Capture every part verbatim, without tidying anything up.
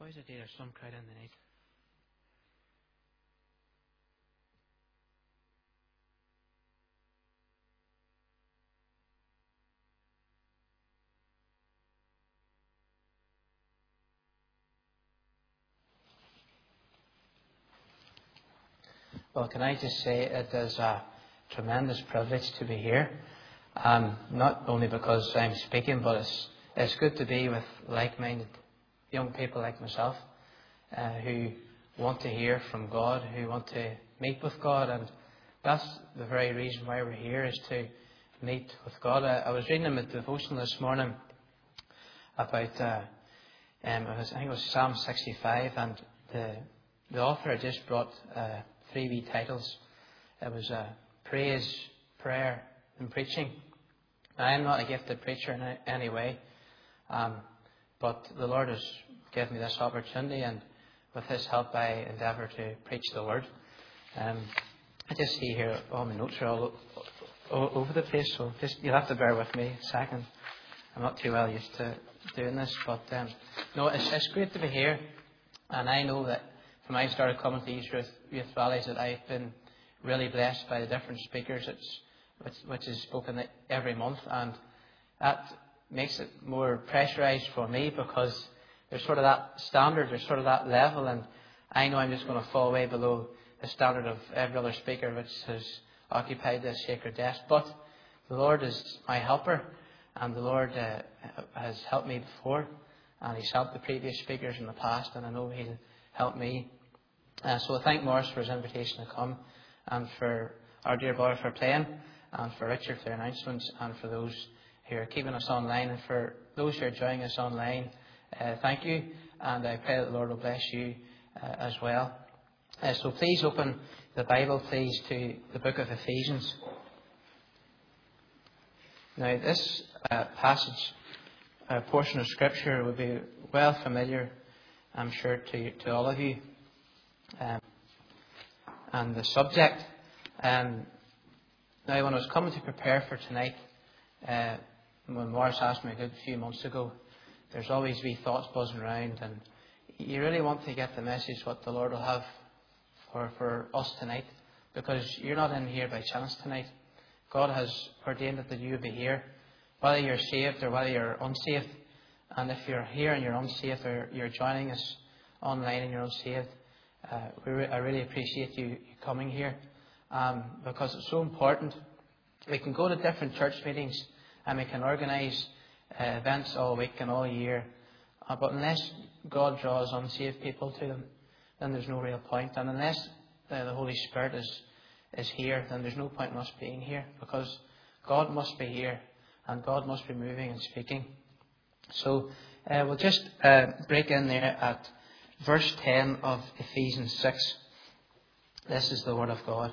Why is it there's some crowd in the night? Well, can I just say it is a tremendous privilege to be here. Um, not only because I'm speaking, but it's, it's good to be with like-minded young people like myself uh, who want to hear from God, who want to meet with God. And that's the very reason why we're here, is to meet with God. I, I was reading in the devotion this morning about, uh, um, it was, I think it was Psalm sixty-five, and the, the author had just brought uh, three wee titles. It was uh, praise, prayer and preaching. Now, I'm not a gifted preacher in any way, um, but the Lord has given me this opportunity, and with His help I endeavour to preach the Word. Um, I just see here all my notes are all, all over the place, so just you'll have to bear with me a second. I'm not too well used to doing this, but um, no, it's, it's great to be here, and I know that from I started coming to these youth, youth rallies that I've been really blessed by the different speakers it's, which, which is spoken every month, and that makes it more pressurised for me, because there's sort of that standard, there's sort of that level, and I know I'm just going to fall way below the standard of every other speaker which has occupied this sacred desk. But the Lord is my helper, and the Lord uh, has helped me before, and He's helped the previous speakers in the past, and I know He'll help me. Uh, so I thank Morris for his invitation to come, and for our dear brother for playing, and for Richard for the announcements, and for those who are keeping us online, and for those who are joining us online. Uh, thank you, and I pray that the Lord will bless you uh, as well. Uh, so please open the Bible, please, to the book of Ephesians. Now, this uh, passage, uh, portion of Scripture will be well familiar, I'm sure, to, to all of you. Um, and the subject, um, now when I was coming to prepare for tonight, uh, when Morris asked me a good few months ago, there's always wee thoughts buzzing around, and you really want to get the message what the Lord will have for, for us tonight, because you're not in here by chance tonight. God has ordained it that you will be here, whether you're saved or whether you're unsaved. And if you're here and you're unsaved, or you're joining us online and you're unsaved, uh, we re- I really appreciate you, you coming here, um, because it's so important. We can go to different church meetings and we can organise uh, events all week and all year, uh, but unless God draws unsaved people to them, then there's no real point. And unless uh, the Holy Spirit is is here, then there's no point in us being here, because God must be here and God must be moving and speaking. So uh, we'll just uh, break in there at verse ten of Ephesians six. This is the word of God.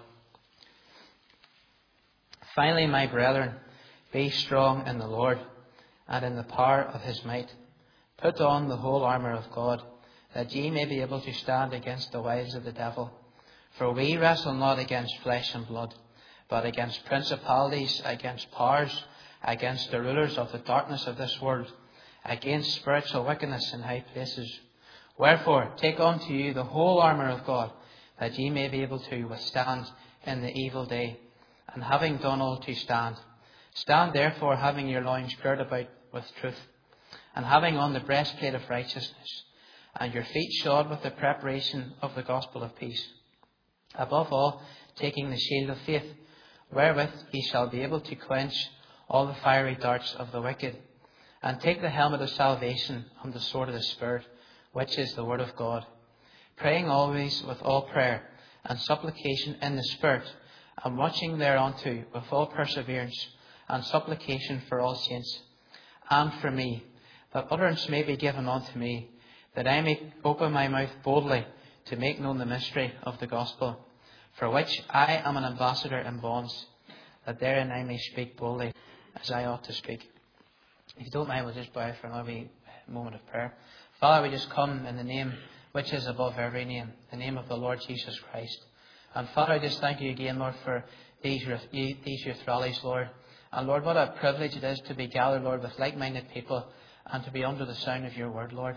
Finally, my brethren, be strong in the Lord and in the power of His might. Put on the whole armour of God, that ye may be able to stand against the wiles of the devil. For we wrestle not against flesh and blood, but against principalities, against powers, against the rulers of the darkness of this world, against spiritual wickedness in high places. Wherefore, take unto you the whole armour of God, that ye may be able to withstand in the evil day, and having done all to stand. Stand therefore, having your loins girt about with truth, and having on the breastplate of righteousness, and your feet shod with the preparation of the gospel of peace. Above all, taking the shield of faith, wherewith ye shall be able to quench all the fiery darts of the wicked, and take the helmet of salvation and the sword of the Spirit, which is the word of God, praying always with all prayer and supplication in the Spirit, and watching thereunto with all perseverance and supplication for all saints, and for me, that utterance may be given unto me, that I may open my mouth boldly to make known the mystery of the gospel, for which I am an ambassador in bonds, that therein I may speak boldly as I ought to speak. If you don't mind, we'll just bow for another wee moment of prayer. Father, we just come in the name which is above every name, the name of the Lord Jesus Christ. And Father, I just thank you again, Lord, for these youth, these youth rallies, Lord. And Lord, what a privilege it is to be gathered, Lord, with like-minded people and to be under the sound of your word, Lord.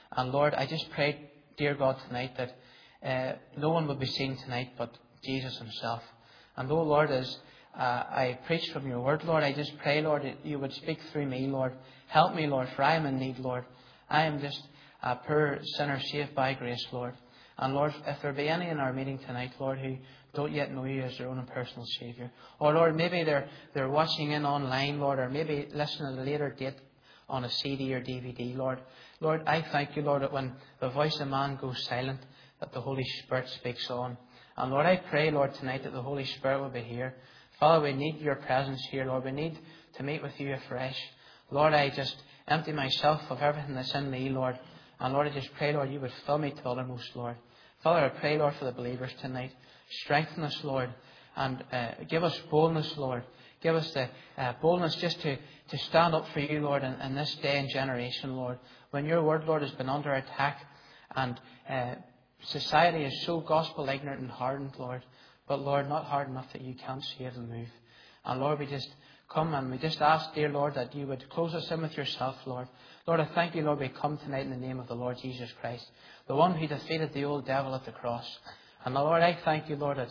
And Lord, I just pray, dear God, tonight that uh, no one will be seen tonight but Jesus himself. And oh Lord, as uh, I preach from your word, Lord, I just pray, Lord, that you would speak through me, Lord. Help me, Lord, for I am in need, Lord. I am just a poor sinner saved by grace, Lord. And Lord, if there be any in our meeting tonight, Lord, who don't yet know you as their own and personal Saviour, or Lord, maybe they're they're watching in online, Lord, or maybe listening at a later date on a C D or D V D, Lord. Lord, I thank you, Lord, that when the voice of man goes silent, that the Holy Spirit speaks on. And Lord, I pray, Lord, tonight that the Holy Spirit will be here. Father, we need your presence here, Lord. We need to meet with you afresh. Lord, I just empty myself of everything that's in me, Lord. And Lord, I just pray, Lord, you would fill me to the uttermost, Lord. Father, I pray, Lord, for the believers tonight. Strengthen us, Lord, and uh, give us boldness, Lord. Give us the uh, boldness just to, to stand up for you, Lord, in, in this day and generation, Lord. When your word, Lord, has been under attack and uh, society is so gospel ignorant and hardened, Lord. But Lord, not hard enough that you can't save and move. And Lord, we just come and we just ask, dear Lord, that you would close us in with yourself, Lord. Lord, I thank you, Lord, we come tonight in the name of the Lord Jesus Christ, the one who defeated the old devil at the cross. And Lord, I thank you, Lord, that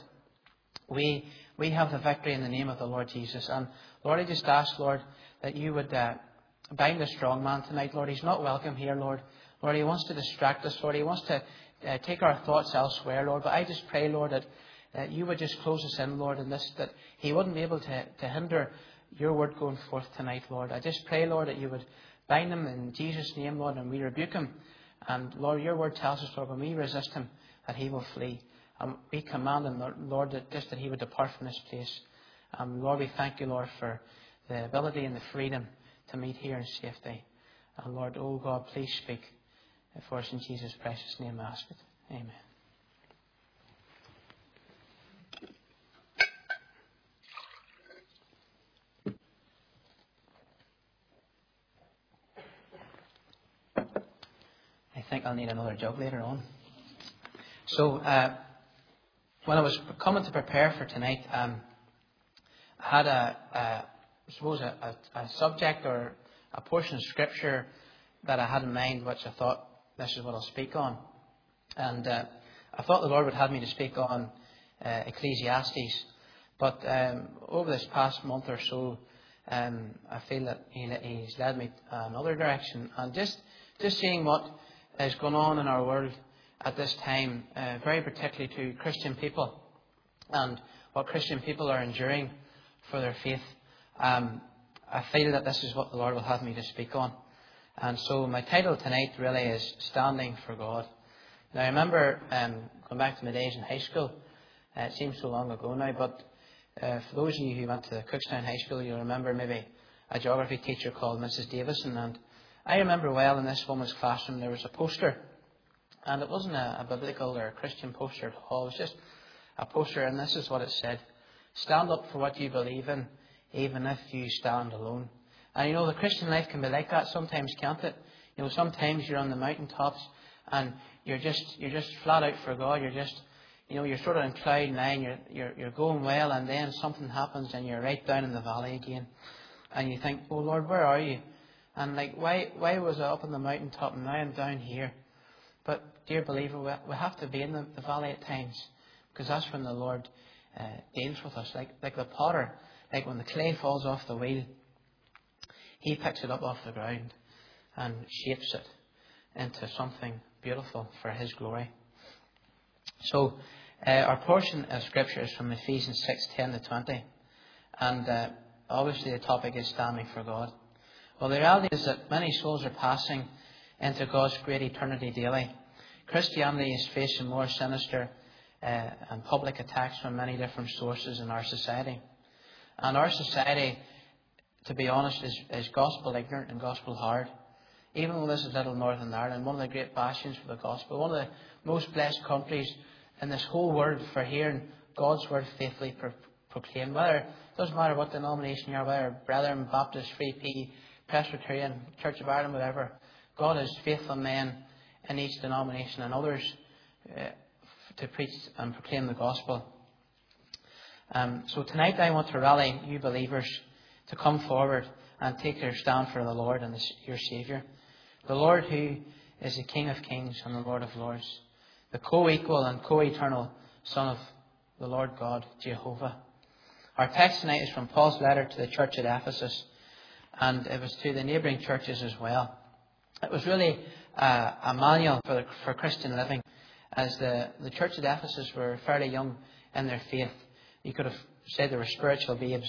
we we have the victory in the name of the Lord Jesus. And Lord, I just ask, Lord, that you would uh, bind the strong man tonight, Lord. He's not welcome here, Lord. Lord, he wants to distract us, Lord. He wants to uh, take our thoughts elsewhere, Lord. But I just pray, Lord, that uh, you would just close us in, Lord, in this, that he wouldn't be able to, to hinder your word going forth tonight, Lord. I just pray, Lord, that you would bind him in Jesus' name, Lord, and we rebuke him. And Lord, your word tells us, Lord, when we resist him, that he will flee. And we command him, Lord, that just that he would depart from this place. Um, Lord, we thank you, Lord, for the ability and the freedom to meet here in safety. And Lord, oh God, please speak for us in Jesus' precious name. I ask it. Amen. I think I'll need another jug later on. So, uh, when I was coming to prepare for tonight, um, I had a, a I suppose, a, a, a subject or a portion of Scripture that I had in mind, which I thought this is what I'll speak on. And uh, I thought the Lord would have me to speak on uh, Ecclesiastes. But um, over this past month or so, um, I feel that he, He's led me another direction. And just, just seeing what is going on in our world at this time, uh, very particularly to Christian people, and what Christian people are enduring for their faith, um, I feel that this is what the Lord will have me to speak on. And so my title tonight really is Standing for God. Now I remember um, going back to my days in high school. Uh, it seems so long ago now, but uh, for those of you who went to Cookstown High School, you'll remember maybe a geography teacher called Missus Davison. And I remember well in this woman's classroom there was a poster. And it wasn't a, a biblical or a Christian poster at all. It was just a poster, and this is what it said. Stand up for what you believe in, even if you stand alone. And you know, the Christian life can be like that sometimes, can't it? You know, sometimes you're on the mountaintops and you're just you're just flat out for God. You're just, you know, you're sort of in cloud nine. You're you're you're going well, and then something happens, and you're right down in the valley again. And you think, oh Lord, where are you? And like, why why was I up on the mountaintop and now I'm down here? But dear believer, we we have to be in the, the valley at times, because that's when the Lord uh, deals with us. Like like the potter, like when the clay falls off the wheel, He picks it up off the ground and shapes it into something beautiful for His glory. So uh, our portion of Scripture is from Ephesians six, ten to twenty. And uh, obviously the topic is standing for God. Well, the reality is that many souls are passing into God's great eternity daily. Christianity is facing more sinister uh, and public attacks from many different sources in our society. And our society, to be honest, is, is gospel ignorant and gospel hard. Even though this is little Northern Ireland, one of the great bastions for the gospel, one of the most blessed countries in this whole world for hearing God's word faithfully pro- proclaimed. Whether, it doesn't matter what denomination you are, whether Brethren, Baptist, Free P, Presbyterian, Church of Ireland, whatever, God has faithful men in each denomination and others uh, to preach and proclaim the gospel. Um, so tonight I want to rally you believers to come forward and take your stand for the Lord and the, your Saviour. The Lord who is the King of Kings and the Lord of Lords, the co-equal and co-eternal Son of the Lord God, Jehovah. Our text tonight is from Paul's letter to the church at Ephesus, and it was to the neighbouring churches as well. It was really uh, a manual for, the, for Christian living, as the, the church at Ephesus were fairly young in their faith. You could have said they were spiritual babes,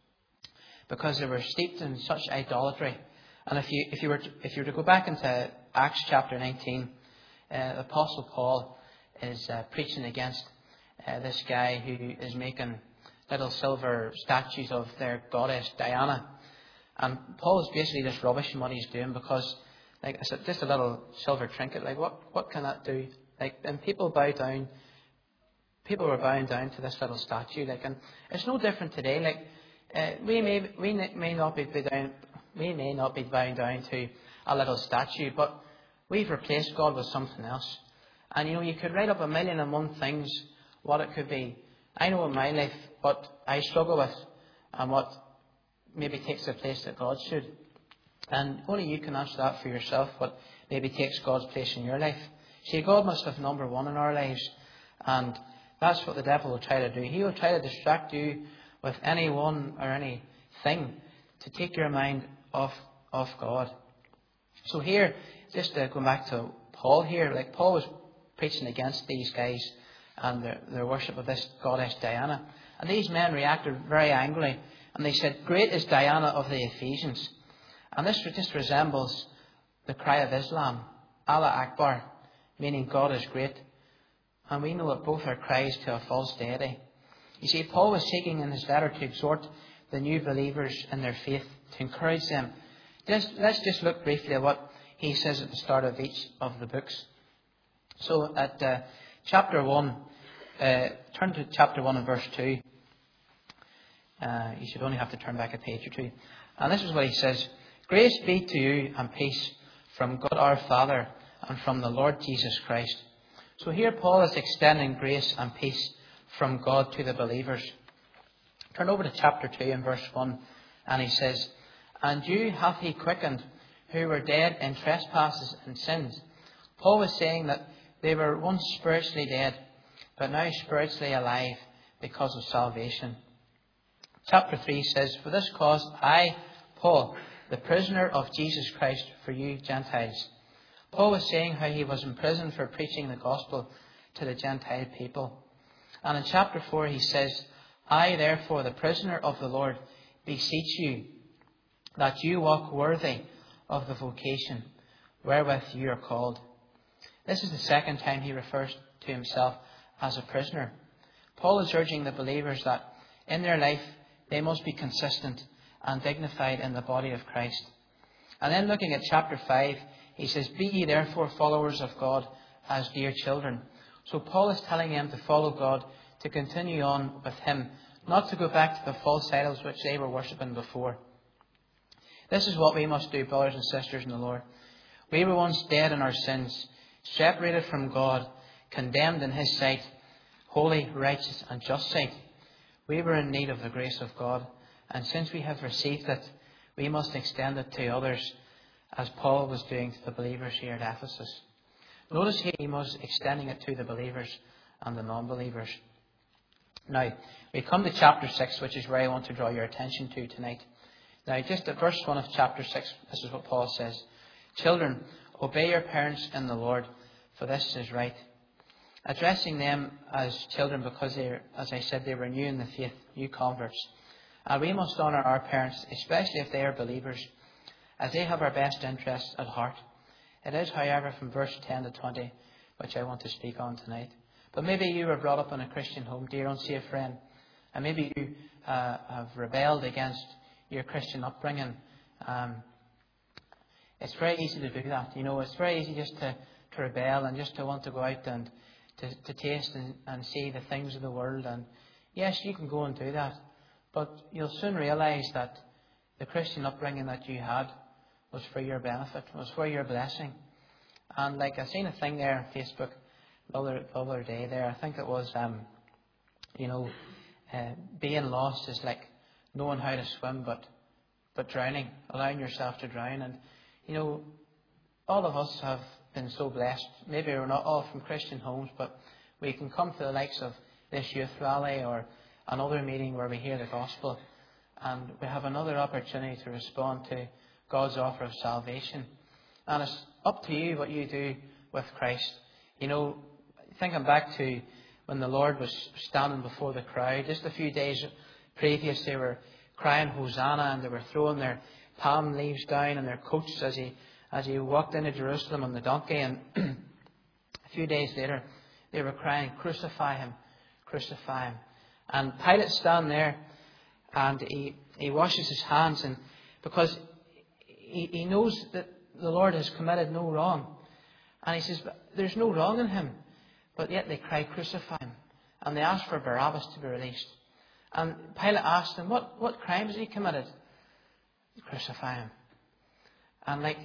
because they were steeped in such idolatry. And if you if you were to, if you were to go back into Acts chapter nineteen, uh, the Apostle Paul is uh, preaching against uh, this guy who is making little silver statues of their goddess Diana. And Paul is basically just rubbishing what he's doing, because, like I said, just a little silver trinket. Like what what can that do? Like, and people bow down. People were bowing down to this little statue. Like, and it's no different today. Like. Uh, we may we may not be down, we may not be bowing down to a little statue, but we've replaced God with something else. And you know, you could write up a million and one things what it could be. I know in my life what I struggle with and what maybe takes the place that God should. And only you can answer that for yourself, what maybe takes God's place in your life. See, God must have number one in our lives, and that's what the devil will try to do. He will try to distract you with anyone or anything to take your mind off off God. So here, just uh, going back to Paul here, like Paul was preaching against these guys and their, their worship of this goddess Diana. And these men reacted very angrily, and they said, "Great is Diana of the Ephesians." And this just resembles the cry of Islam, Allah Akbar, meaning God is great. And we know that both are cries to a false deity. You see, Paul was seeking in his letter to exhort the new believers in their faith, to encourage them. Just, let's just look briefly at what he says at the start of each of the books. So at uh, chapter one, uh, turn to chapter one and verse two. Uh, you should only have to turn back a page or two. And this is what he says. "Grace be to you and peace from God our Father and from the Lord Jesus Christ." So here Paul is extending grace and peace from God to the believers. Turn over to chapter two and verse one, and he says, "And you hath he quickened, who were dead in trespasses and sins." Paul was saying that they were once spiritually dead, but now spiritually alive because of salvation. Chapter three says, "For this cause I, Paul, the prisoner of Jesus Christ for you Gentiles." Paul was saying how he was in prison for preaching the gospel to the Gentile people. And in chapter four he says, "I therefore, the prisoner of the Lord, beseech you, that you walk worthy of the vocation wherewith you are called." This is the second time he refers to himself as a prisoner. Paul is urging the believers that in their life they must be consistent and dignified in the body of Christ. And then looking at chapter five, he says, "Be ye therefore followers of God as dear children." So Paul is telling them to follow God, to continue on with him, not to go back to the false idols which they were worshipping before. This is what we must do, brothers and sisters in the Lord. We were once dead in our sins, separated from God, condemned in his sight, holy, righteous and just sight. We were in need of the grace of God, and since we have received it, we must extend it to others, as Paul was doing to the believers here at Ephesus. Notice here he was extending it to the believers and the non-believers. Now, we come to chapter six, which is where I want to draw your attention to tonight. Now, just at verse one of chapter six, this is what Paul says. "Children, obey your parents in the Lord, for this is right." Addressing them as children because they, as I said, they were new in the faith, new converts. And we must honour our parents, especially if they are believers, as they have our best interests at heart. It is, however, from verse ten to twenty, which I want to speak on tonight. But maybe you were brought up in a Christian home, dear unsaved friend, and maybe you uh, have rebelled against your Christian upbringing. Um, it's very easy to do that. You know, it's very easy just to, to rebel and just to want to go out and to, to taste and, and see the things of the world. And yes, you can go and do that, but you'll soon realise that the Christian upbringing that you had was for your benefit, was for your blessing. And like I seen a thing there on Facebook the other, the other day there, I think it was, um, you know, uh, being lost is like knowing how to swim but but drowning, allowing yourself to drown. And, you know, all of us have been so blessed. Maybe we're not all from Christian homes, but we can come to the likes of this youth rally or another meeting where we hear the gospel, and we have another opportunity to respond to God's offer of salvation. And it's up to you what you do with Christ. You know, thinking back to when the Lord was standing before the crowd, just a few days previous, they were crying Hosanna, and they were throwing their palm leaves down on their coats as he as he walked into Jerusalem on the donkey. And a few days later, they were crying, "Crucify him, crucify him." And Pilate's standing there, and he, he washes his hands, and because he, he knows that the Lord has committed no wrong. And he says, there's no wrong in him. But yet they cry, "Crucify him." And they ask for Barabbas to be released. And Pilate asked them, what, what crime has he committed? "Crucify him." And like,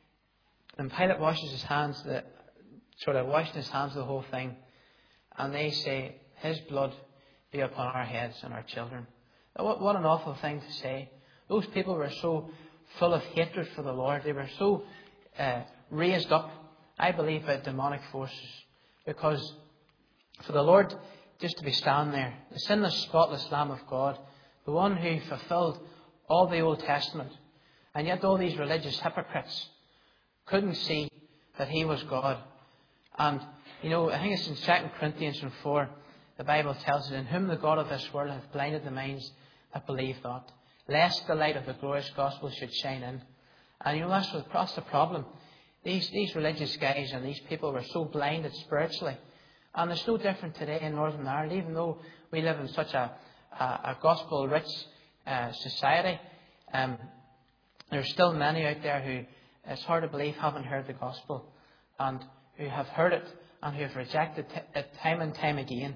when Pilate washes his hands, the, sort of washing his hands of the whole thing, and they say, "His blood be upon our heads and our children." What, what an awful thing to say. Those people were so full of hatred for the Lord. They were so uh, raised up, I believe, by demonic forces. Because for the Lord just to be standing there, the sinless, spotless Lamb of God, the one who fulfilled all the Old Testament, and yet all these religious hypocrites couldn't see that he was God. And, you know, I think it's in Second Corinthians four, the Bible tells us, "In whom the God of this world hath blinded the minds that believe not, lest the light of the glorious gospel should shine in." And, you know, that's, what, that's the problem. These, these religious guys and these people were so blinded spiritually. And it's no different today in Northern Ireland, even though we live in such a, a, a gospel-rich uh, society. Um, there's still many out there who, it's hard to believe, haven't heard the gospel, and who have heard it and who have rejected it time and time again.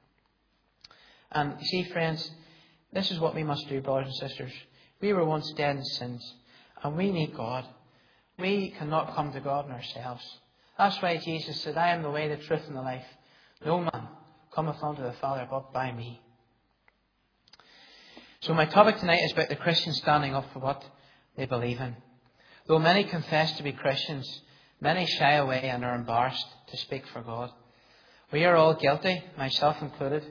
And you see, friends, this is what we must do, brothers and sisters. We were once dead in sins, and we need God. We cannot come to God in ourselves. That's why Jesus said, "I am the way, the truth, and the life. No man cometh unto the Father but by me." So my topic tonight is about the Christians standing up for what they believe in. Though many confess to be Christians, many shy away and are embarrassed to speak for God. We are all guilty, myself included,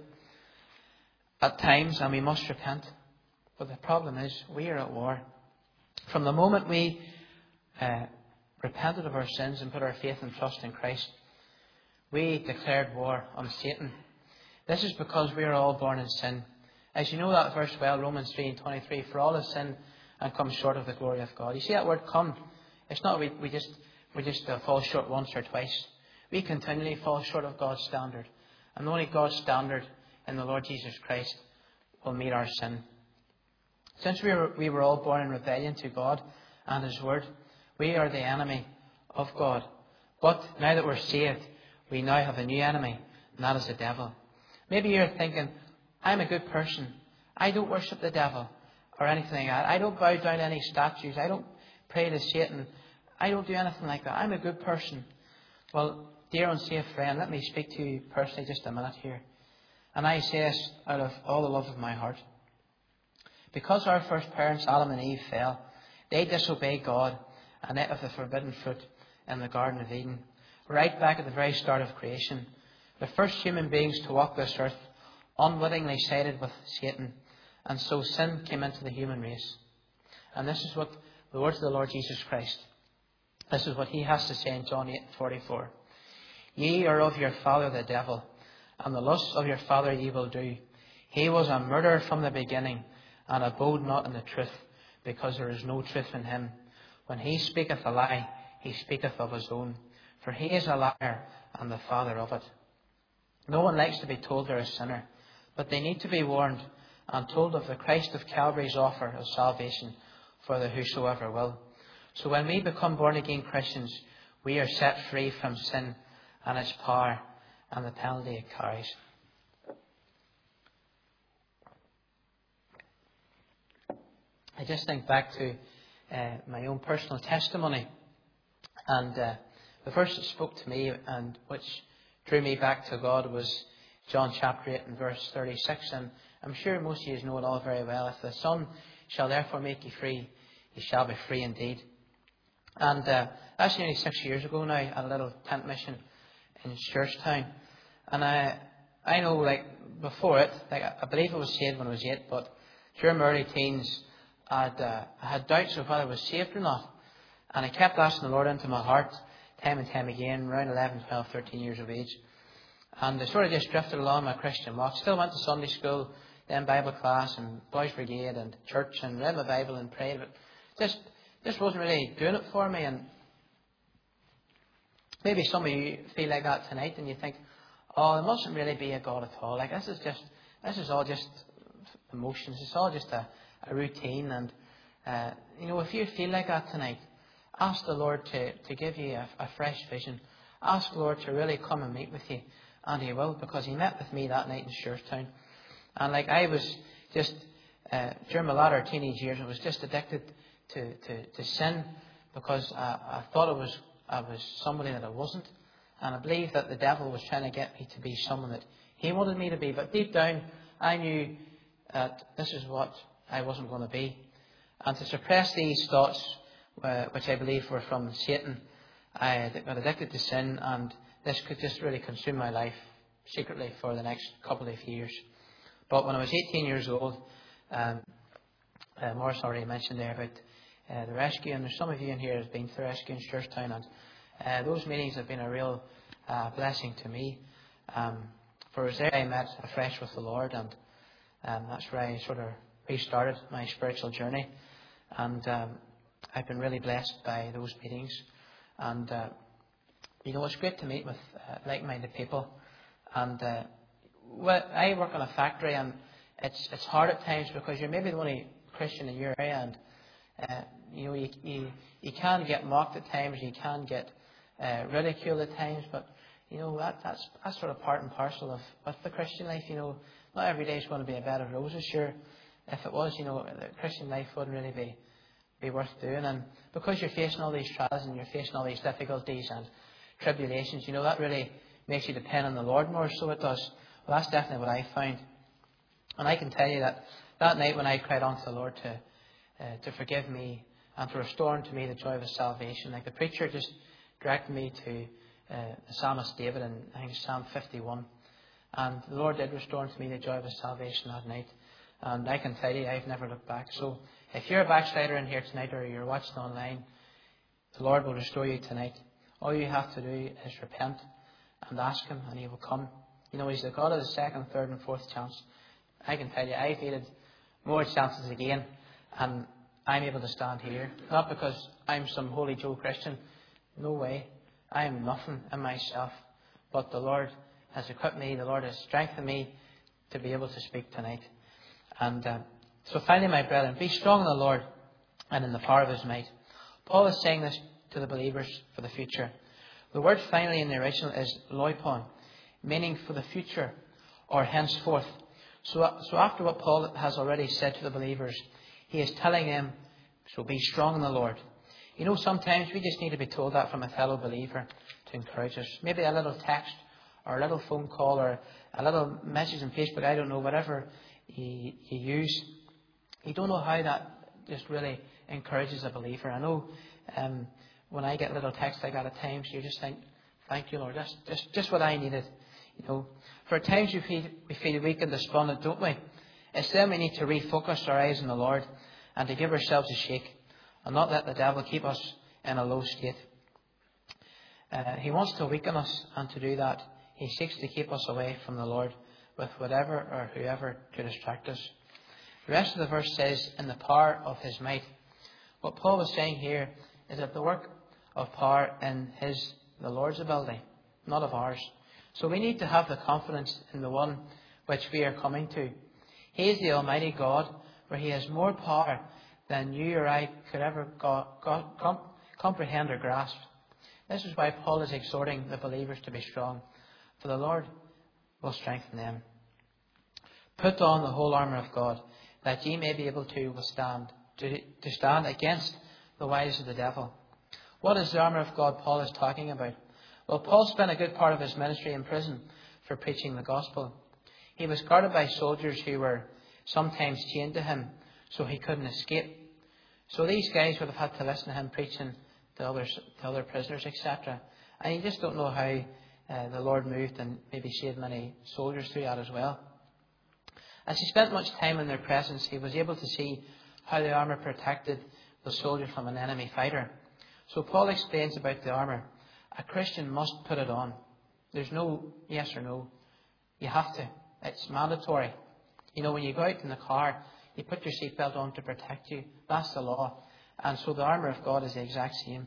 at times, and we must repent. But the problem is, we are at war. From the moment we uh, repented of our sins and put our faith and trust in Christ, we declared war on Satan. This is because we are all born in sin. As you know that verse well, Romans three and twenty-three, "For all have sinned and come short of the glory of God." You see that word "come"? It's not we, we just we just uh, fall short once or twice. We continually fall short of God's standard. And only God's standard in the Lord Jesus Christ will meet our sin. Since we were, we were all born in rebellion to God and His Word, we are the enemy of God. But now that we're saved, we now have a new enemy, and that is the devil. Maybe you're thinking, "I'm a good person. I don't worship the devil or anything like that. I don't bow down to any statues. I don't pray to Satan. I don't do anything like that. I'm a good person." Well, dear unsaved friend, let me speak to you personally just a minute here. And I say this out of all the love of my heart. Because our first parents, Adam and Eve, fell, they disobeyed God and ate of the forbidden fruit in the Garden of Eden. Right back at the very start of creation, the first human beings to walk this earth unwittingly sided with Satan, and so sin came into the human race. And this is what the words of the Lord Jesus Christ, this is what He has to say in John eight forty-four. "Ye are of your father the devil, and the lusts of your father ye will do. He was a murderer from the beginning, and abode not in the truth, because there is no truth in him. When he speaketh a lie, he speaketh of his own, for he is a liar and the father of it." No one likes to be told they're a sinner, but they need to be warned and told of the Christ of Calvary's offer of salvation for the whosoever will. So when we become born-again Christians, we are set free from sin and its power and the penalty it carries. I just think back to uh, my own personal testimony, and uh, the verse that spoke to me and which drew me back to God was John chapter eight and verse thirty-six, and I'm sure most of you know it all very well. "If the Son shall therefore make you free, you shall be free indeed." And uh, That's nearly six years ago now at a little tent mission in Churchtown. And I I know, like, before it, like, I believe I was saved when I was eight, but during my early teens, I'd, uh, I had doubts of whether I was saved or not. And I kept asking the Lord into my heart, time and time again, around eleven, twelve, thirteen years of age. And I sort of just drifted along my Christian walk. Still went to Sunday school, then Bible class and Boys Brigade and church, and read my Bible and prayed. But just, just wasn't really doing it for me. And maybe some of you feel like that tonight, and you think, oh, there mustn't really be a God at all. Like, this is just, this is all just emotions. It's all just a, a routine. And, uh, you know, if you feel like that tonight, ask the Lord to, to give you a, a fresh vision. Ask the Lord to really come and meet with you. And He will, because He met with me that night in Churchtown. And like, I was just, uh, during my latter teenage years, I was just addicted to, to, to sin, because I, I thought I was, I was somebody that I wasn't. And I believe that the devil was trying to get me to be someone that he wanted me to be. But deep down, I knew that this is what I wasn't going to be. And to suppress these thoughts, uh, which I believe were from Satan, I got addicted to sin, and this could just really consume my life secretly for the next couple of years. But when I was eighteen years old, um, uh, Morris already mentioned there about uh, the rescue, and there's some of you in here who have been to the rescue in Churchtown, and Uh, those meetings have been a real uh, blessing to me. Um, for it was there I met afresh with the Lord, and um, that's where I sort of restarted my spiritual journey. And um, I've been really blessed by those meetings. And, uh, you know, it's great to meet with uh, like-minded people. And uh, well, I work in a factory, and it's it's hard at times because you're maybe the only Christian in your area, and uh, you know, you, you, you can get mocked at times, you can get Uh, ridicule at times, but you know that that's that's sort of part and parcel of, of the Christian life. You know, not every day is going to be a bed of roses. Sure, if it was, you know, the Christian life wouldn't really be be worth doing. And because you're facing all these trials and you're facing all these difficulties and tribulations, you know, that really makes you depend on the Lord more. So it does. Well, that's definitely what I found. And I can tell you that that night when I cried unto the Lord to uh, to forgive me and to restore unto me the joy of His salvation, like the preacher just directed me to uh, the psalmist David in, I think, Psalm fifty-one. And the Lord did restore unto me the joy of His salvation that night. And I can tell you, I've never looked back. So if you're a backslider in here tonight, or you're watching online, the Lord will restore you tonight. All you have to do is repent and ask Him, and He will come. You know, He's the God of the second, third and fourth chance. I can tell you, I've needed more chances again, and I'm able to stand here. Not because I'm some holy Joe Christian. No way. I am nothing in myself. But the Lord has equipped me. The Lord has strengthened me to be able to speak tonight. And uh, so finally, my brethren, be strong in the Lord and in the power of His might. Paul is saying this to the believers for the future. The word finally in the original is loipon, meaning for the future or henceforth. So, so after what Paul has already said to the believers, he is telling them, so be strong in the Lord. You know, sometimes we just need to be told that from a fellow believer to encourage us. Maybe a little text or a little phone call or a little message on Facebook, I don't know, whatever you, you use. You don't know how that just really encourages a believer. I know um, when I get little texts like that at times, you just think, thank you, Lord, that's just, just what I needed. You know, for at times we feel, we feel weak and despondent, don't we? It's then we need to refocus our eyes on the Lord and to give ourselves a shake, and not let the devil keep us in a low state. Uh, he wants to weaken us, and to do that, he seeks to keep us away from the Lord with whatever or whoever to distract us. The rest of the verse says, in the power of His might. What Paul is saying here is that the work of power in His, the Lord's ability, not of ours. So we need to have the confidence in the one which we are coming to. He is the Almighty God, where He has more power than you or I could ever go, go, com, comprehend or grasp. This is why Paul is exhorting the believers to be strong, for the Lord will strengthen them. Put on the whole armour of God, that ye may be able to withstand, to, to stand against the wiles of the devil. What is the armour of God Paul is talking about? Well, Paul spent a good part of his ministry in prison for preaching the gospel. He was guarded by soldiers who were sometimes chained to him, so he couldn't escape. So these guys would have had to listen to him preaching to other, to other prisoners, et cetera. And you just don't know how uh, the Lord moved and maybe saved many soldiers through that as well. As he spent much time in their presence, he was able to see how the armour protected the soldier from an enemy fighter. So Paul explains about the armour. A Christian must put it on. There's no yes or no. You have to. It's mandatory. You know, when you go out in the car, you put your seatbelt on to protect you. That's the law. And so the armour of God is the exact same.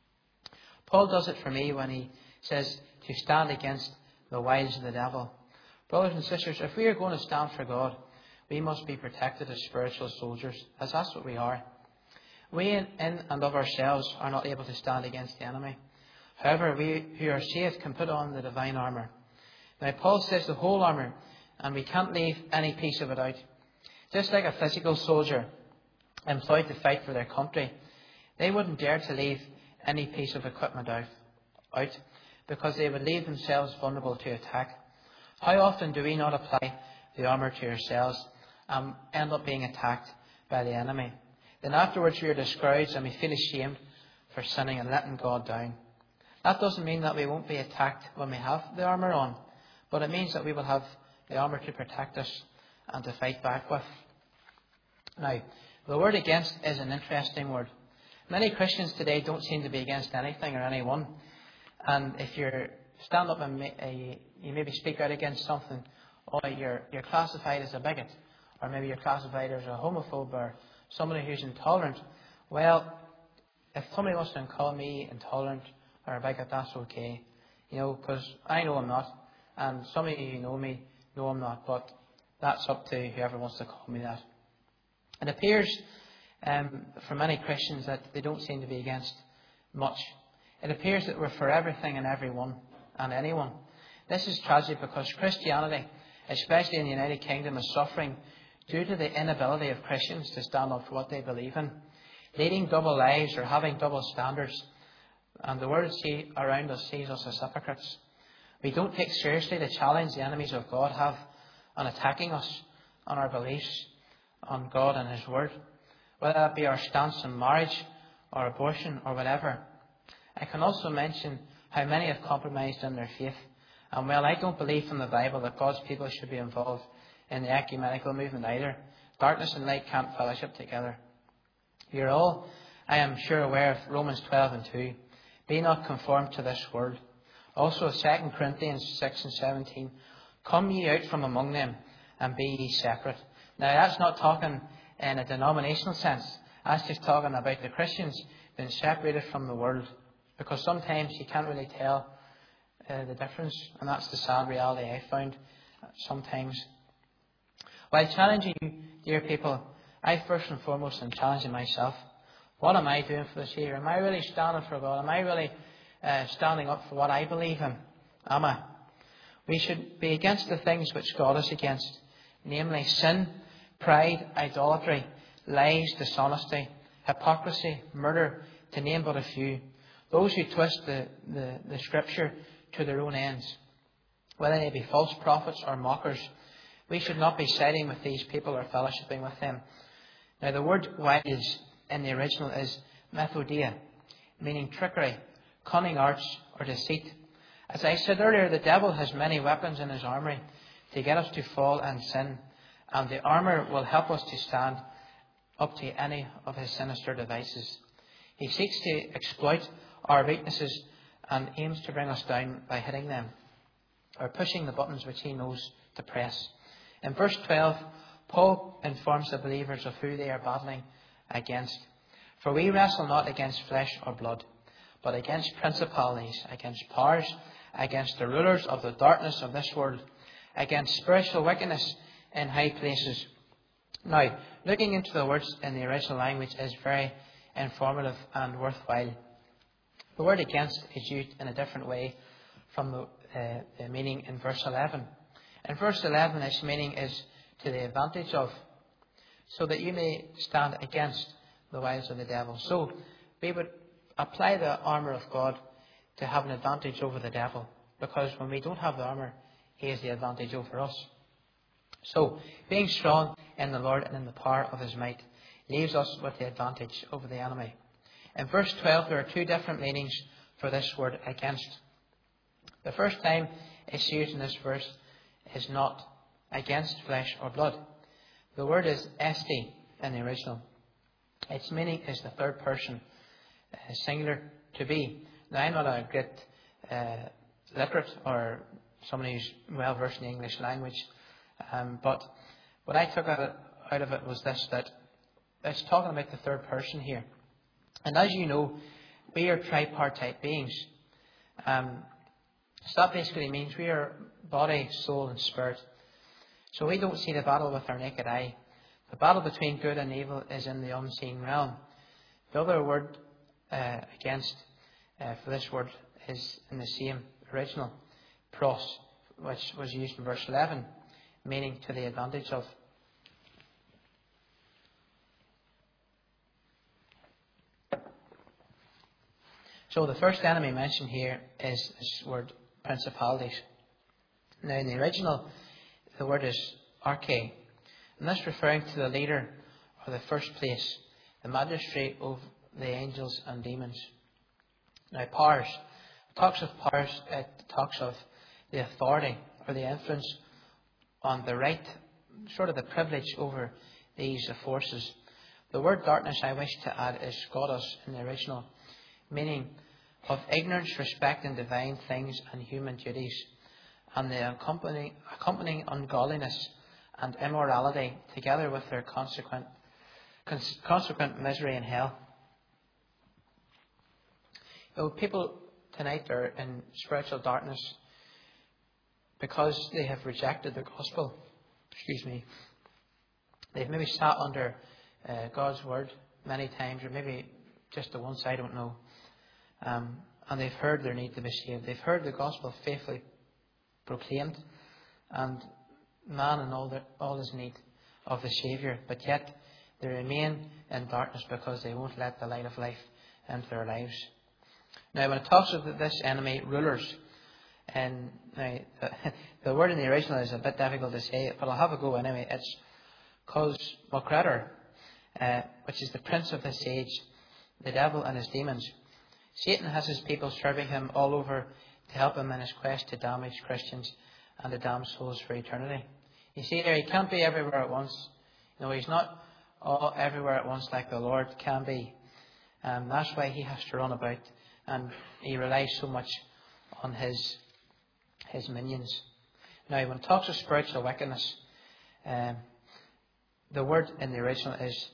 Paul does it for me when he says to stand against the wiles of the devil. Brothers and sisters, if we are going to stand for God, we must be protected as spiritual soldiers, as that's what we are. We in, in and of ourselves are not able to stand against the enemy. However, we who are saved can put on the divine armour. Now, Paul says the whole armour, and we can't leave any piece of it out. Just like a physical soldier employed to fight for their country, they wouldn't dare to leave any piece of equipment out, out because they would leave themselves vulnerable to attack. How often do we not apply the armour to ourselves and end up being attacked by the enemy? Then afterwards we are discouraged and we feel ashamed for sinning and letting God down. That doesn't mean that we won't be attacked when we have the armour on, but it means that we will have the armour to protect us and to fight back with. Now, the word against is an interesting word. Many Christians today don't seem to be against anything or anyone. And if you stand up and uh, you maybe speak out against something, or you're, you're classified as a bigot, or maybe you're classified as a homophobe or somebody who's intolerant, well, if somebody wants to call me intolerant or a bigot, that's okay. You know, because I know I'm not. And some of you who know me know I'm not. But that's up to whoever wants to call me that. It appears um, for many Christians that they don't seem to be against much. It appears that we're for everything and everyone and anyone. This is tragic because Christianity, especially in the United Kingdom, is suffering due to the inability of Christians to stand up for what they believe in, leading double lives or having double standards. And the world see, around us sees us as hypocrites. We don't take seriously the challenge the enemies of God have on attacking us, on our beliefs, on God and His Word, whether that be our stance on marriage or abortion or whatever. I can also mention how many have compromised in their faith. And while I don't believe from the Bible that God's people should be involved in the ecumenical movement either, darkness and light can't fellowship together. You're all, I am sure, aware of Romans twelve and two. Be not conformed to this world. Also Second Corinthians six and seventeen. Come ye out from among them and be ye separate. Now that's not talking in a denominational sense. That's just talking about the Christians being separated from the world. Because sometimes you can't really tell uh, the difference. And that's the sad reality I found sometimes. While challenging you, dear people, I first and foremost am challenging myself. What am I doing for this year? Am I really standing for God? Am I really uh, standing up for what I believe in? Am I? We should be against the things which God is against. Namely sin, pride, idolatry, lies, dishonesty, hypocrisy, murder, to name but a few. Those who twist the, the, the Scripture to their own ends, whether they be false prophets or mockers, we should not be siding with these people or fellowshipping with them. Now the word wiles in the original is methodia, meaning trickery, cunning arts or deceit. As I said earlier, the devil has many weapons in his armoury to get us to fall and sin, and the armour will help us to stand up to any of his sinister devices. He seeks to exploit our weaknesses and aims to bring us down by hitting them or pushing the buttons which he knows to press. In verse twelve, Paul informs the believers of who they are battling against. For we wrestle not against flesh or blood, but against principalities, against powers, against the rulers of the darkness of this world, against spiritual wickedness in high places. Now, looking into the words in the original language is very informative and worthwhile. The word against is used in a different way from the, uh, the meaning in verse eleven. In verse eleven, its meaning is to the advantage of, so that you may stand against the wiles of the devil. So, we would apply the armour of God to have an advantage over the devil, because when we don't have the armour, he has the advantage over us. So, being strong in the Lord and in the power of his might leaves us with the advantage over the enemy. In verse twelve, there are two different meanings for this word against. The first time it's used in this verse is not against flesh or blood. The word is esti in the original. Its meaning is the third person, uh, singular, to be. Now, I'm not a great uh, literate or somebody who's well versed in the English language, um, but what I took out of, it, out of it was this, that it's talking about the third person here. And as you know, we are tripartite beings. Um, so that basically means we are body, soul and spirit. So we don't see the battle with our naked eye. The battle between good and evil is in the unseen realm. The other word uh, against uh, for this word is in the same original, pros, which was used in verse eleven, meaning to the advantage of. So the first enemy mentioned here is this word principalities. Now in the original, the word is arche, and this referring to the leader or the first place, the magistrate of the angels and demons. Now powers, it talks of powers, it talks of the authority or the influence on the right, sort of the privilege over these forces. The word darkness I wish to add is scotus in the original, meaning of ignorance respecting divine things and human duties, and the accompanying, accompanying ungodliness and immorality, together with their consequent, cons- consequent misery in hell. You know, people tonight are in spiritual darkness because they have rejected the gospel. Excuse me. They've maybe sat under uh, God's word many times, or maybe just the once, I don't know. Um, and they've heard their need to be saved. They've heard the gospel faithfully proclaimed, and man in all, their, all his need of the Saviour. But yet they remain in darkness because they won't let the light of life into their lives. Now, when it talks of this enemy, rulers, and now, the, the word in the original is a bit difficult to say, but I'll have a go anyway. It's cos Mocrator, uh, which is the prince of this age, the devil and his demons. Satan has his people serving him all over to help him in his quest to damage Christians and to damn souls for eternity. You see there, he can't be everywhere at once. You know, he's not all everywhere at once like the Lord can be. Um, that's why he has to run about, and he relies so much on his his minions. Now, when it talks of spiritual wickedness, um, the word in the original is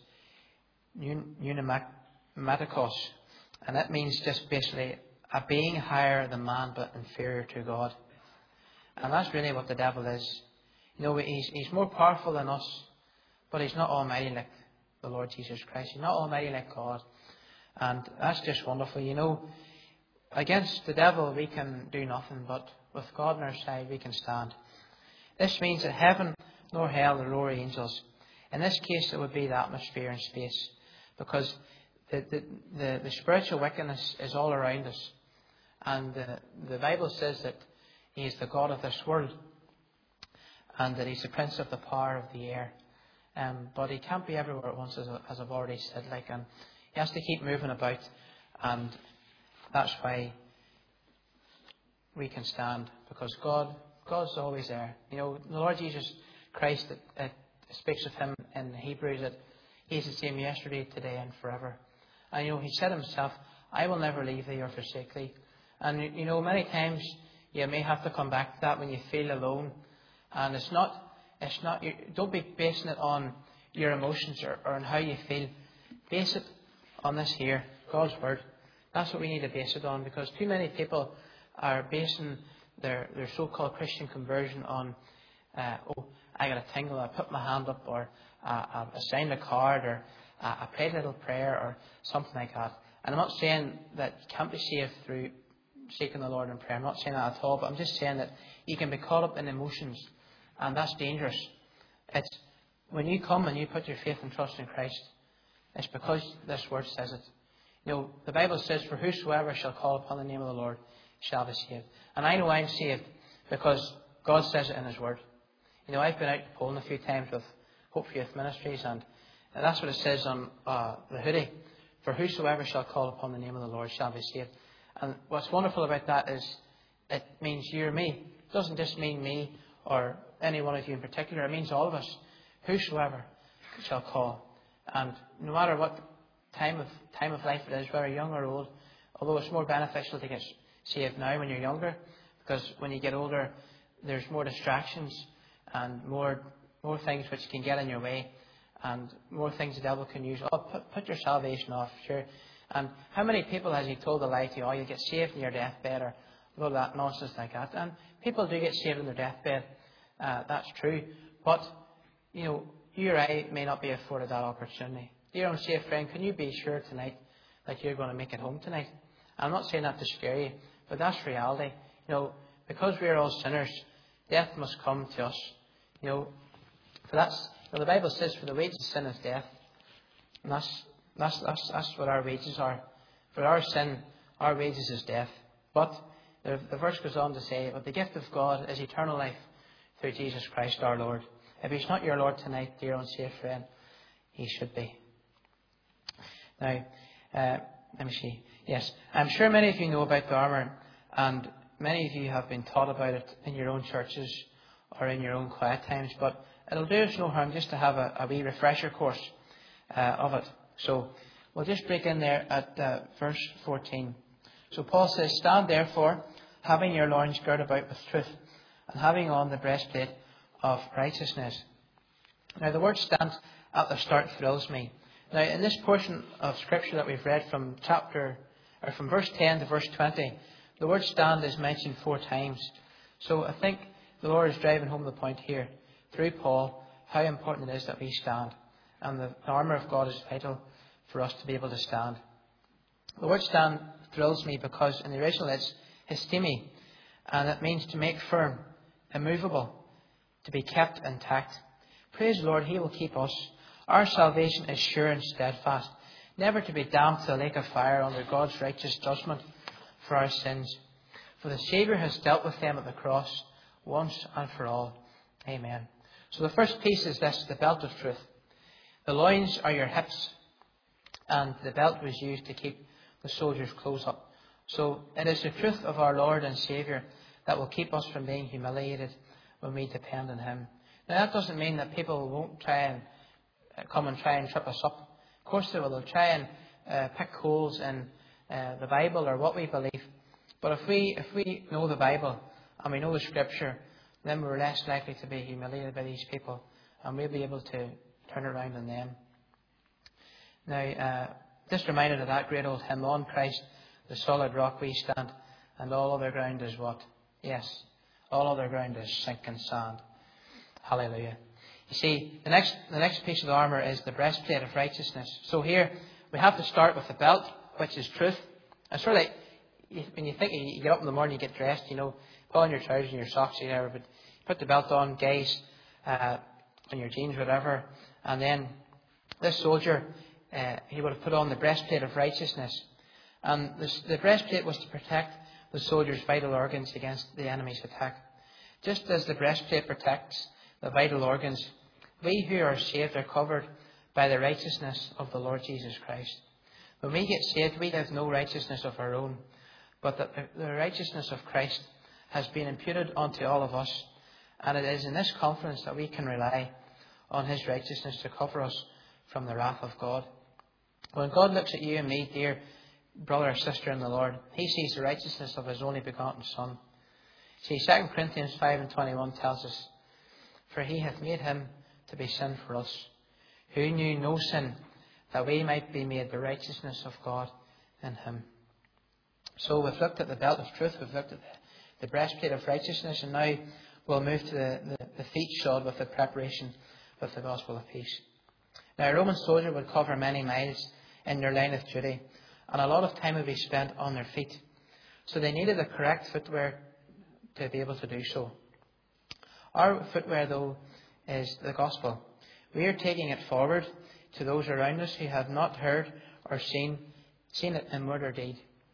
pneumatikos, and that means just basically a being higher than man but inferior to God. And that's really what the devil is. You know, he's, he's more powerful than us, but he's not almighty like the Lord Jesus Christ. He's not almighty like God. And that's just wonderful. You know, against the devil we can do nothing, but with God on our side we can stand. This means that heaven nor hell, the lower angels, in this case it would be the atmosphere and space, because the, the, the, the spiritual wickedness is all around us. And the, the Bible says that he is the God of this world, and that he's the prince of the power of the air. Um, but he can't be everywhere at once, as, as I've already said. Like, and he has to keep moving about, and that's why we can stand, because God, God's always there. You know, the Lord Jesus Christ, it, it speaks of him in Hebrews that he's the same yesterday, today, and forever. And you know, he said himself, "I will never leave thee or forsake thee." And you know, many times you may have to come back to that when you feel alone. And it's not, it's not. You, don't be basing it on your emotions or, or on how you feel. Base it on this here, God's word. That's what we need to base it on, because too many people are basing their, their so-called Christian conversion on, uh, oh, I got a tingle, I put my hand up, or uh, I signed a card, or uh, I prayed a little prayer, or something like that. And I'm not saying that you can't be saved through seeking the Lord in prayer. I'm not saying that at all, but I'm just saying that you can be caught up in emotions, and that's dangerous. It's when you come and you put your faith and trust in Christ, it's because this word says it. You know, the Bible says, "For whosoever shall call upon the name of the Lord shall be saved." And I know I'm saved because God says it in his word. You know, I've been out to Poland a few times with Hope for Youth Ministries, and, and that's what it says on uh, the hoodie. For whosoever shall call upon the name of the Lord shall be saved. And what's wonderful about that is it means you or me. It doesn't just mean me or any one of you in particular. It means all of us. Whosoever shall call. And no matter what time of time of life it is, whether young or old, although it's more beneficial to get saved now when you're younger, because when you get older, there's more distractions and more more things which can get in your way, and more things the devil can use. Oh, put, put your salvation off, sure. And how many people has he told a lie to? Oh, you get saved in your deathbed, or all that nonsense like that. And people do get saved in their deathbed. Uh, that's true. But, you know, you or I may not be afforded that opportunity. Dear unsaved friend, can you be sure tonight that you're going to make it home tonight? I'm not saying that to scare you, but that's reality. You know, because we are all sinners, death must come to us. You know, for that's, you know, the Bible says, for the wages of sin is death. And that's, that's, that's, that's what our wages are. For our sin, our wages is death. But the, the verse goes on to say, but the gift of God is eternal life through Jesus Christ our Lord. If he's not your Lord tonight, dear unsaved friend, he should be. Now, uh, let me see. Yes, I'm sure many of you know about the armour, and many of you have been taught about it in your own churches or in your own quiet times, but it'll do us no harm just to have a, a wee refresher course uh, of it. So we'll just break in there at uh, verse fourteen. So Paul says, stand therefore, having your loins girt about with truth, and having on the breastplate of righteousness. Now the word stand at the start thrills me. Now in this portion of scripture that we've read from chapter, or from verse ten to verse twenty, the word stand is mentioned four times. So I think the Lord is driving home the point here, through Paul, how important it is that we stand. And the armour of God is vital for us to be able to stand. The word stand thrills me because in the original it's histemi, and it means to make firm, immovable, to be kept intact. Praise the Lord, he will keep us. Our salvation is sure and steadfast, never to be damned to a lake of fire under God's righteous judgment for our sins. For the Saviour has dealt with them at the cross once and for all. Amen. So the first piece is this, the belt of truth. The loins are your hips, and the belt was used to keep the soldiers' clothes up. So it is the truth of our Lord and Saviour that will keep us from being humiliated when we depend on him. Now that doesn't mean that people won't try and uh, come and try and trip us up. Of course they will. They'll try and uh, pick holes in uh, the Bible or what we believe. But if we if we know the Bible and we know the Scripture, then we're less likely to be humiliated by these people, and we'll be able to turn around on them. Now, uh, just reminded of that great old hymn, on Christ, the solid rock we stand, and all other ground is what? Yes, all other ground is sinking sand. Hallelujah. You see, the next the next piece of the armour is the breastplate of righteousness. So here, we have to start with the belt, which is truth. And sort of like, when you think you get up in the morning, you get dressed, you know, put on your trousers and your socks, whatever, but put the belt on, guys, uh, and your jeans, whatever. And then this soldier, uh, he would have put on the breastplate of righteousness. And this, the breastplate was to protect the soldier's vital organs against the enemy's attack. Just as the breastplate protects the vital organs, we who are saved are covered by the righteousness of the Lord Jesus Christ. When we get saved, we have no righteousness of our own, but that the righteousness of Christ has been imputed unto all of us, and it is in this confidence that we can rely on his righteousness to cover us from the wrath of God. When God looks at you and me, dear brother or sister in the Lord, he sees the righteousness of his only begotten Son. See, Second Corinthians five and twenty-one tells us, for he hath made him to be sin for us, who knew no sin, that we might be made the righteousness of God in him. So we've looked at the belt of truth, we've looked at the, the breastplate of righteousness, and now we'll move to the, the, the feet shod with the preparation with the gospel of peace. Now a Roman soldier would cover many miles in their line of duty, and a lot of time would be spent on their feet. So they needed the correct footwear to be able to do so. Our footwear, though, is the gospel. We are taking it forward to those around us who have not heard or seen, seen it in word or deed.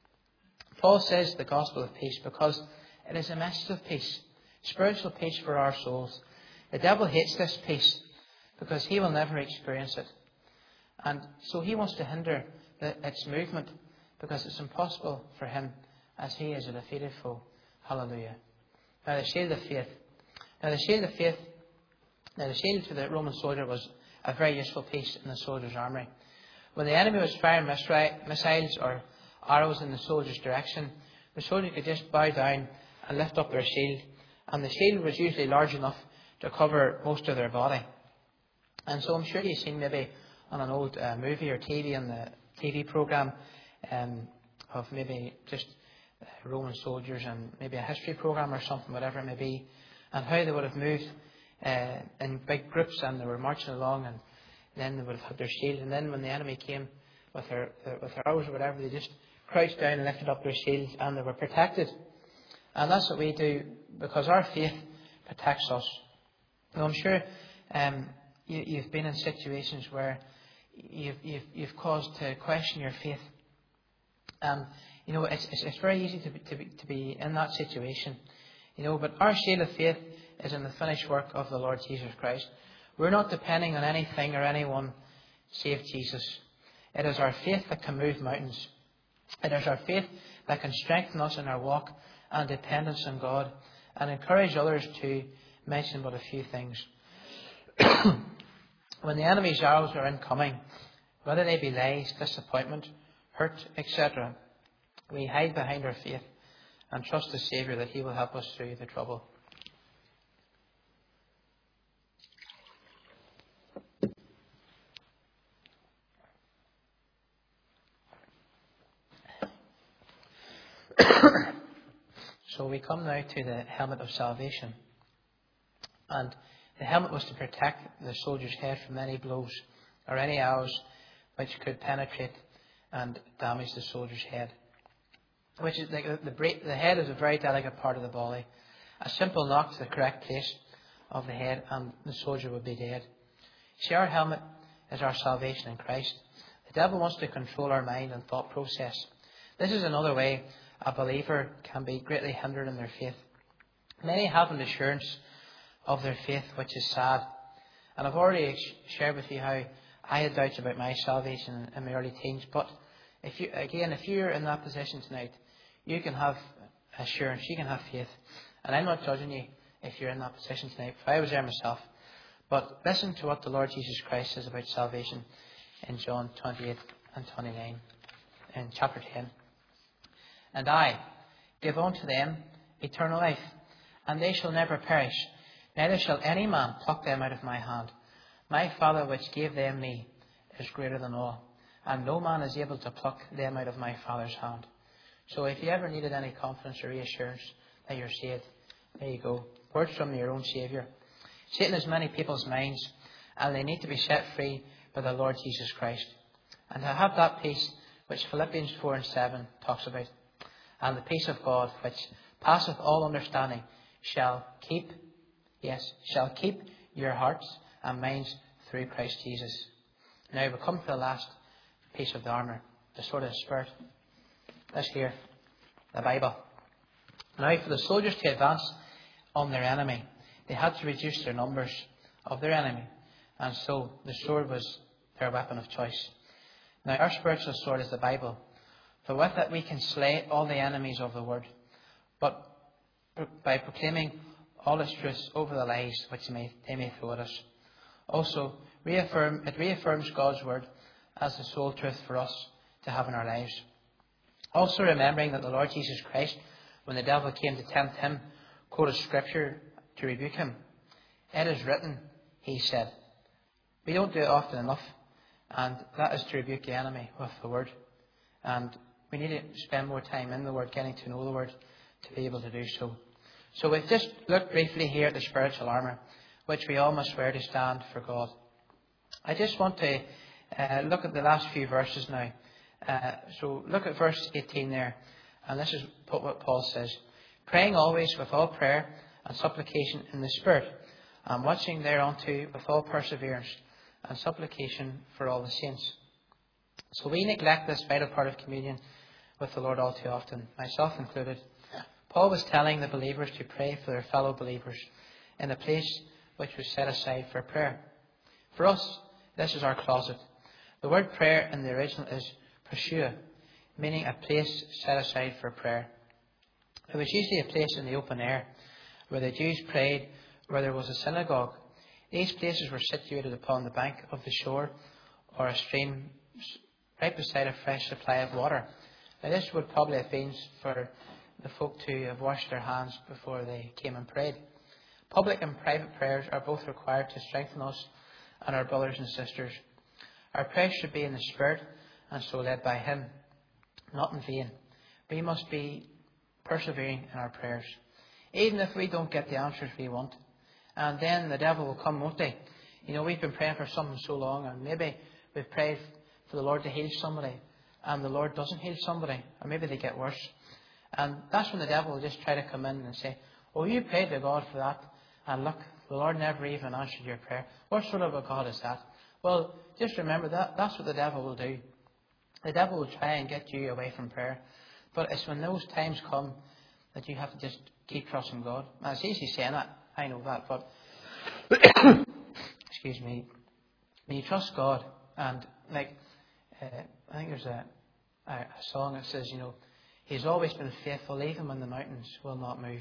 Paul says the gospel of peace because it is a message of peace, spiritual peace for our souls. The devil hates this peace because he will never experience it. And so he wants to hinder the, its movement, because it's impossible for him, as he is a defeated foe. Hallelujah. Now the shield of faith. Now the shield of faith, now the shield to the Roman soldier was a very useful piece in the soldier's armoury. When the enemy was firing missiles or arrows in the soldier's direction, the soldier could just bow down and lift up their shield, and the shield was usually large enough to cover most of their body. And so I'm sure you've seen maybe on an old uh, movie or T V, on the T V programme, um, of maybe just uh, Roman soldiers and maybe a history programme or something, whatever it may be, and how they would have moved uh, in big groups, and they were marching along, and then they would have had their shield, and then when the enemy came with their, their with their arrows or whatever, they just crouched down and lifted up their shields, and they were protected. And that's what we do, because our faith protects us. Now, I'm sure um, you, you've been in situations where you've, you've, you've caused to question your faith. Um, you know, it's, it's, it's very easy to be, to, be, to be in that situation. You know, but our shield of faith is in the finished work of the Lord Jesus Christ. We're not depending on anything or anyone save Jesus. It is our faith that can move mountains. It is our faith that can strengthen us in our walk and dependence on God, and encourage others to mention but a few things. When the enemy's arrows are incoming, whether they be lies, disappointment, hurt, et cetera, we hide behind our faith and trust the Saviour that He will help us through the trouble. So we come now to the helmet of salvation. And the helmet was to protect the soldier's head from any blows or any arrows which could penetrate and damage the soldier's head. Which is like the, the, the head is a very delicate part of the body. A simple knock to the correct place of the head and the soldier would be dead. See, our helmet is our salvation in Christ. The devil wants to control our mind and thought process. This is another way a believer can be greatly hindered in their faith. Many have an assurance of their faith, which is sad. And I've already shared with you how I had doubts about my salvation in my early teens. But if you, again, if you're in that position tonight, you can have assurance, you can have faith. And I'm not judging you if you're in that position tonight, for I was there myself. But listen to what the Lord Jesus Christ says about salvation in John twenty-eight and twenty-nine, in chapter ten. And I give unto them eternal life, and they shall never perish, neither shall any man pluck them out of my hand. My Father which gave them me is greater than all, and no man is able to pluck them out of my Father's hand. So if you ever needed any confidence or reassurance that you're saved, there you go. Words from your own Saviour. Satan has many people's minds, and they need to be set free by the Lord Jesus Christ. And to have that peace which Philippians four and seven talks about. And the peace of God, which passeth all understanding, shall keep, yes, shall keep your hearts and minds through Christ Jesus. Now we come to the last piece of the armour, the sword of the Spirit. This here, the Bible. Now for the soldiers to advance on their enemy, they had to reduce their numbers of their enemy. And so the sword was their weapon of choice. Now our spiritual sword is the Bible. For with it we can slay all the enemies of the word, but by proclaiming all its truths over the lies which they may, they may throw at us. Also, reaffirm, it reaffirms God's word as the sole truth for us to have in our lives. Also remembering that the Lord Jesus Christ, when the devil came to tempt him, quoted scripture to rebuke him. It is written, he said. We don't do it often enough, and that is to rebuke the enemy with the word. And we need to spend more time in the Word, getting to know the Word, to be able to do so. So we've just looked briefly here at the spiritual armour, which we all must wear to stand for God. I just want to uh, look at the last few verses now. Uh, so look at verse eighteen there, and this is what Paul says. Praying always with all prayer and supplication in the Spirit, and watching thereunto with all perseverance and supplication for all the saints. So we neglect this vital part of communion with the Lord all too often, myself included. Paul was telling the believers to pray for their fellow believers in a place which was set aside for prayer. For us, this is our closet. The word prayer in the original is Persua, meaning a place set aside for prayer. It was usually a place in the open air where the Jews prayed, where there was a synagogue. These places were situated upon the bank of the shore or a stream right beside a fresh supply of water. Now this would probably have been for the folk to have washed their hands before they came and prayed. Public and private prayers are both required to strengthen us and our brothers and sisters. Our prayers should be in the Spirit and so led by Him, not in vain. We must be persevering in our prayers, even if we don't get the answers we want. And then the devil will come, won't he? You know, we've been praying for something so long, and maybe we've prayed for the Lord to heal somebody, and the Lord doesn't heal somebody, or maybe they get worse. And that's when the devil will just try to come in and say, oh, you prayed to God for that, and look, the Lord never even answered your prayer. What sort of a God is that? Well, just remember that that's what the devil will do. The devil will try and get you away from prayer. But it's when those times come that you have to just keep trusting God. And it's easy saying that. I know that. But, excuse me, when you trust God, and like, uh, I think there's a, a, a song that says, you know, He's always been faithful even when the mountains will not move.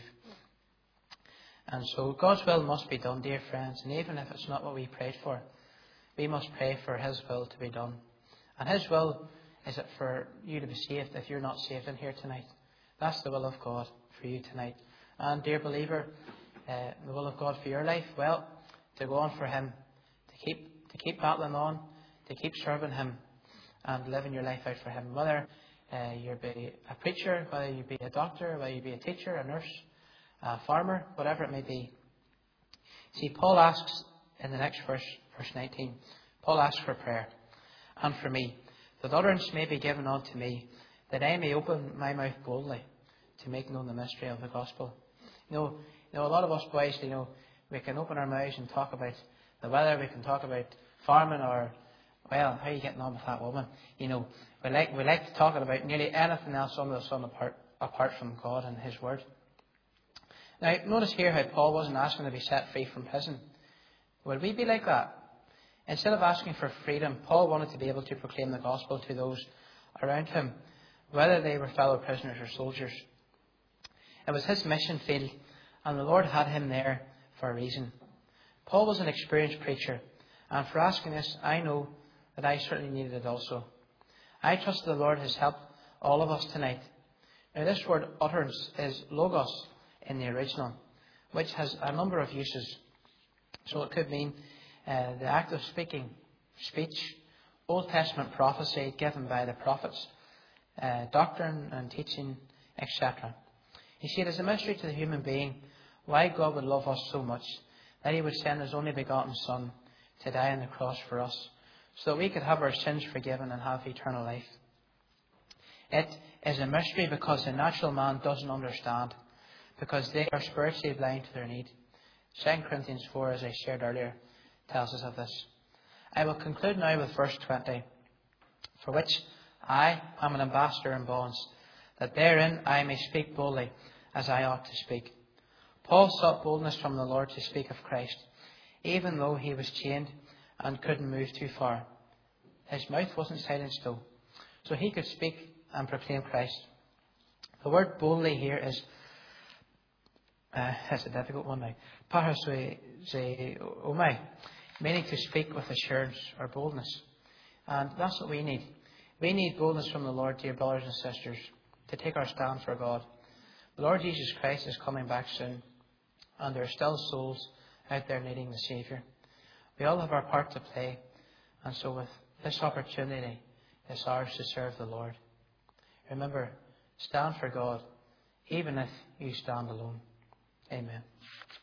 And so God's will must be done, dear friends. And even if it's not what we prayed for, we must pray for His will to be done. And His will is it for you to be saved if you're not saved in here tonight. That's the will of God for you tonight. And dear believer, uh, the will of God for your life, well, to go on for Him, to keep to keep battling on, to keep serving Him, and living your life out for Him. Whether uh, you be a preacher, whether you be a doctor, whether you be a teacher, a nurse, a farmer, whatever it may be. See, Paul asks in the next verse, verse nineteen, Paul asks for prayer and for me, that utterance may be given unto me, that I may open my mouth boldly to make known the mystery of the gospel. You know, you know, a lot of us boys, you know, we can open our mouths and talk about the weather, we can talk about farming, or, well, how are you getting on with that woman? You know, we like we like to talk about nearly anything else under the sun apart, apart from God and His Word. Now, notice here how Paul wasn't asking to be set free from prison. Will we be like that? Instead of asking for freedom, Paul wanted to be able to proclaim the gospel to those around him, whether they were fellow prisoners or soldiers. It was his mission field, and the Lord had him there for a reason. Paul was an experienced preacher, and for asking this, I know that I certainly needed it also. I trust the Lord has helped all of us tonight. Now, this word utterance is logos in the original, which has a number of uses. So it could mean uh, the act of speaking, speech, Old Testament prophecy given by the prophets, uh, doctrine and teaching, et cetera. You see, it is a mystery to the human being why God would love us so much that He would send His only begotten Son to die on the cross for us, so that we could have our sins forgiven and have eternal life. It is a mystery because the natural man doesn't understand, because they are spiritually blind to their need. Second Corinthians four, as I shared earlier, tells us of this. I will conclude now with verse twenty, for which I am an ambassador in bonds, that therein I may speak boldly as I ought to speak. Paul sought boldness from the Lord to speak of Christ, even though he was chained and couldn't move too far. His mouth wasn't silent still, so he could speak and proclaim Christ. The word boldly here is Uh, that's a difficult one now. Parasomai, meaning to speak with assurance or boldness. And that's what we need. We need boldness from the Lord, dear brothers and sisters, to take our stand for God. The Lord Jesus Christ is coming back soon, and there are still souls out there needing the Saviour. We all have our part to play, and so with this opportunity, it's ours to serve the Lord. Remember, stand for God, even if you stand alone. Amen.